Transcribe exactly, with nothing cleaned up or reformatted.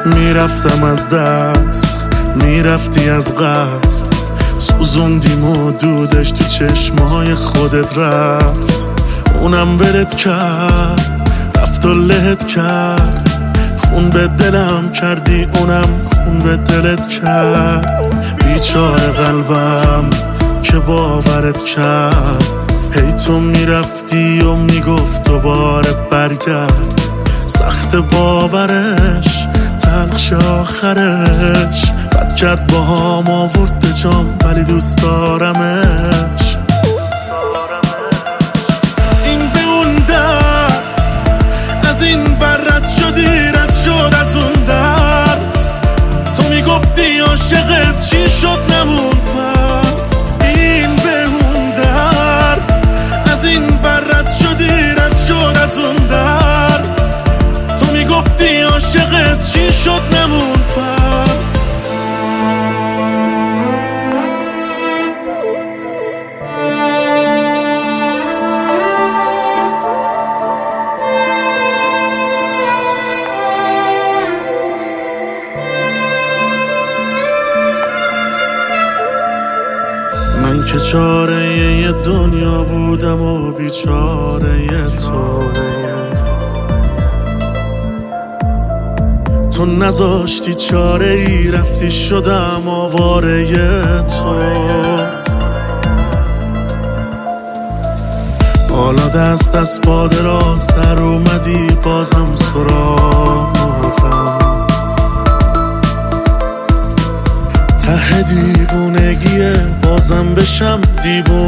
میرفتم از دست، میرفتی از قصد، سوزوندیم و دودش تو چشمای خودت رفت. اونم ولت کرد، رفت و لهت کرد، خون به دلم کردی، اونم خون به دلت کرد. بیچاره قلبم که باورت کرد، هی تو میرفتی و میگفت دوباره برگرد. سخت باورش، تلخش آخرش، بد کرد با هم آورد به جام، ولی دوست دارمش. این به اون در، از این بر رد شدی، رد شد از اون در. تو میگفتی عاشقت چی شد نمون پس. این به اون در، از این بر رد شدی، رد شد از اون در. تو میگفتی عاشقت چی شد نمون پس. من که چاره یه دنیا بودم و بیچاره تو. تو نذاشتی چاره ای، رفتی شدم آواره تو. حالا دست از پا دراز در اومدی، بازم سراغم. ته دیوونگیه، بازم بشم دیوونه.